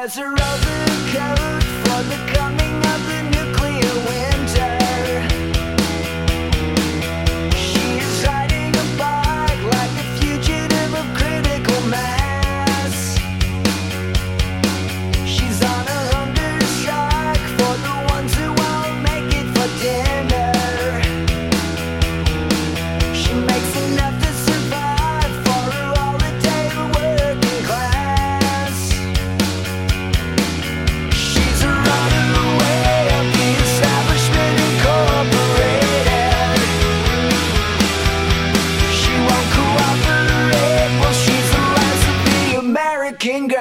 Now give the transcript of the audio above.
wears a overcoat for the coming of the nuclear winter. She is riding a bike like a fugitive of critical mass. She's on a hunger strike for the ones who won't make it for dinner. She makes enough to survive for a holiday of working class. She's a runaway of the establishment incorporated. She won't cooperate, well she's the last of the American girl.